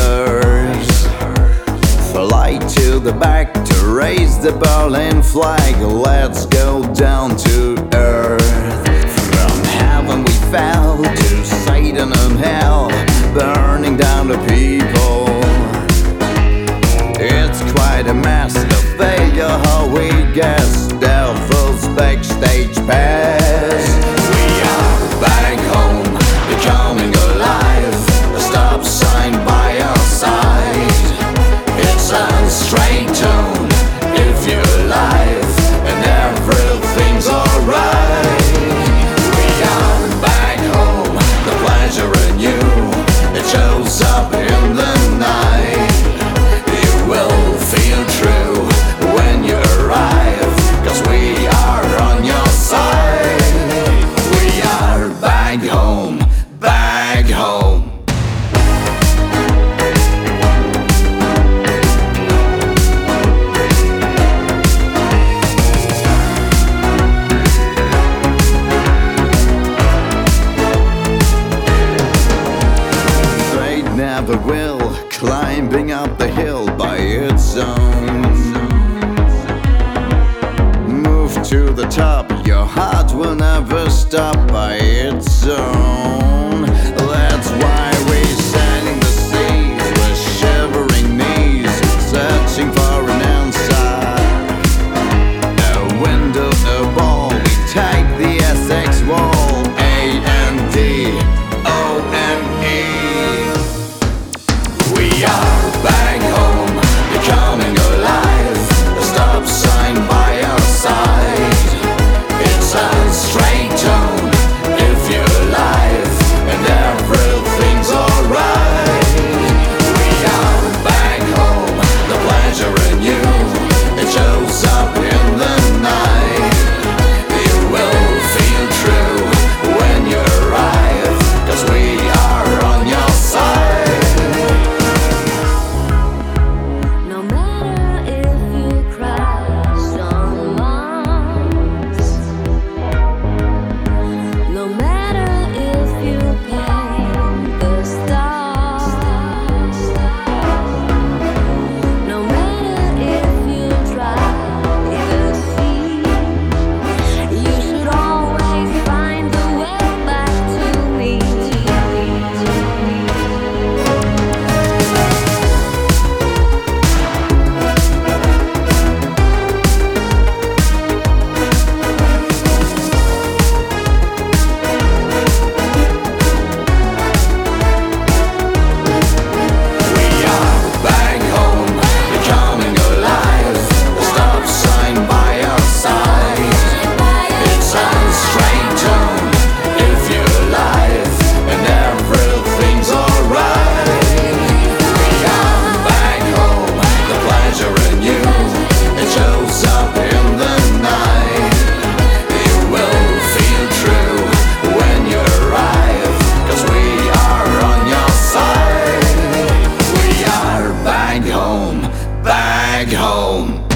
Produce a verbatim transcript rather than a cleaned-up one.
earth. Fly to the back to raise the Berlin flag. Let's go down to earth. From heaven we fell to Satan and hell, burning down the people. It's quite a mess, the failure how we guess. Devil's backstage pass. We are back home, becoming alive. A stop sign by our side. It's a straight tone if you're alive, and everything's alright. We are back home, the pleasure in you, it shows up in the night. You will feel true when you arrive, 'cause we are on your side. We are back home, back home. Never will, climbing up the hill by its own. Move to the top, your heart will never stop by its own. That's why we're sailing the seas with shivering knees, searching for an answer. A window, a ball, we take the Essex wall. A N D O N E. We are back home, becoming alive. A stop sign by our side. It's a straight tone if you're alive, and everything's alright. We are back home, the pleasure in you, it shows up in the night. You will feel true when you arrive, 'cause we are on your side. Back home.